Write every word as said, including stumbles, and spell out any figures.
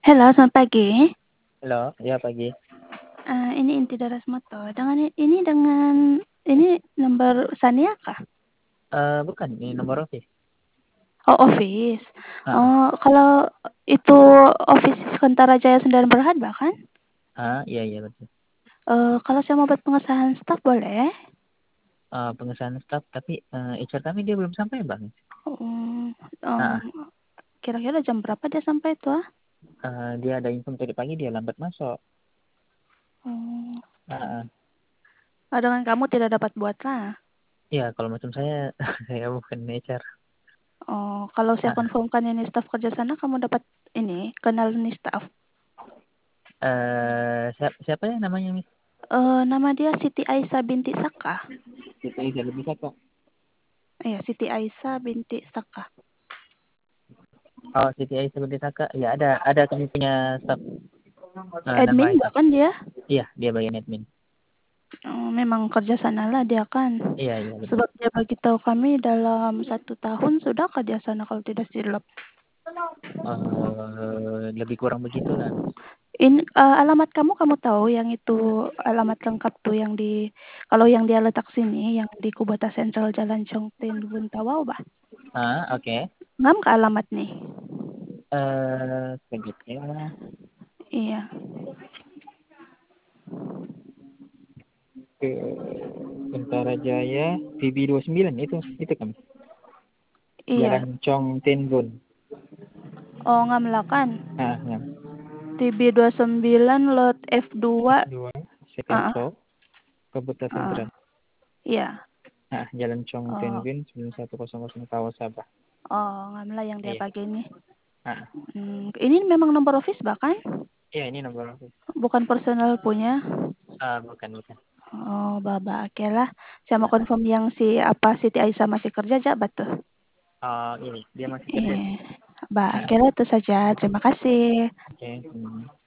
Halo, selamat pagi. Halo, iya pagi. Eee, ini inti Daras Moto. Dengan i ini dengan ini nomor Sania kah? Eee, bukan, ini nomor office. Oh, office. Heeh. Oh, kalau itu office Sekantara Jaya sembilan Berhada kan? Ah, iya iya betul. Eee, kalau saya mau buat pengesahan staf boleh? Eee, pengesahan staf tapi, eee, H R kami dia belum sampai, Bang. Oh, eee, Heeh. kira-kira jam berapa dia sampai tuh? Eee, dia ada info tadi pagi dia lambat masuk. Oh. Heeh. Oh, dengan kamu tidak dapat buatlah. Iya, kalau macam saya saya bukan H R. Oh, kalau saya Heeh. confirm-kan ini staf kerja sana kamu dapat ini, kenal ini staf? Eee, siap siapa ya namanya, Miss? Eee, nama dia Siti Aisyah binti Saka. Siti Aisyah binti Saka. Iya, Siti Aisyah binti Saka. Oh, Siti Aisyah binti Saka. Iya ada ada kami punya staf, eee, nama Admin Aisyah. bahkan dia? Iya, dia bagian admin. Oh, memang kerja sanalah dia kan. Iya iya betul. Sebab dia beritahu kami dalam satu tahun sudah kerja sana kalau tidak silap. Eee, lebih kurang begitulah, Miss. In eee, alamat kamu, kamu tahu yang itu alamat lengkap tuh yang di kalau yang dia letak sini, yang di Kubota Sentral Jalan Chong Tin Bun Tawau bah. Ah, oke. Ngam ke alamat nih? Eee, selanjutnya Iya. ke Bintara Jaya V B dua puluh sembilan itu itu kan Iya. Jalan Chong Tin Bun. Oh, ngam lah kan? Ah, ya. T B dua puluh sembilan lot F dua. F dua second Heeh. floor Kubota Heeh. Sentral. Iya. Ah, Jalan Chong Tin Oh. Bun sembilan satu nol nol Tawau Sabah. Oh, ngam lah yang dia Iya. pakai ini. Ah. Hmm, ini memang nomor office bahkan? Iya, ini nomor office. Bukan personal punya? Ah, bukan bukan. Oh, baba, oke lah. Saya mau Ah. confirm yang si apa Siti Aisyah masih kerja aja betul. Oh, ini dia masih kerja. Eh, ba, Ah. oke lah itu saja. Terima kasih. Oke. Hmm.